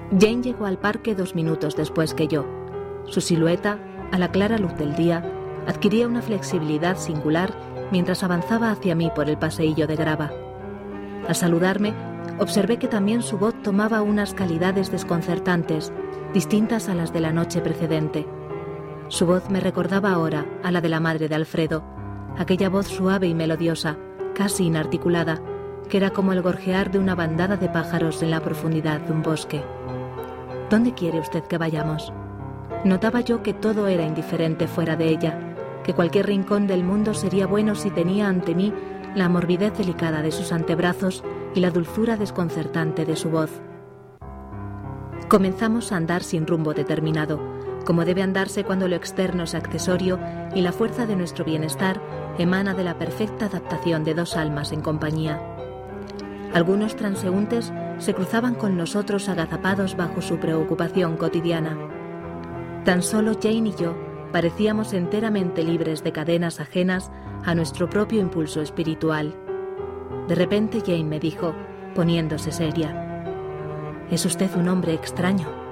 Jane llegó al parque 2 minutos después que yo. Su silueta, a la clara luz del día, adquiría una flexibilidad singular mientras avanzaba hacia mí por el paseillo de grava. Al saludarme, observé que también su voz tomaba unas calidades desconcertantes, distintas a las de la noche precedente. Su voz me recordaba ahora a la de la madre de Alfredo, aquella voz suave y melodiosa, casi inarticulada, que era como el gorjear de una bandada de pájaros en la profundidad de un bosque. ¿Dónde quiere usted que vayamos? Notaba yo que todo era indiferente fuera de ella, que cualquier rincón del mundo sería bueno si tenía ante mí la morbidez delicada de sus antebrazos y la dulzura desconcertante de su voz. Comenzamos a andar sin rumbo determinado, como debe andarse cuando lo externo es accesorio y la fuerza de nuestro bienestar emana de la perfecta adaptación de 2 almas en compañía. Algunos transeúntes se cruzaban con nosotros agazapados bajo su preocupación cotidiana. Tan solo Jane y yo parecíamos enteramente libres de cadenas ajenas a nuestro propio impulso espiritual. De repente Jane me dijo, poniéndose seria: «Es usted un hombre extraño».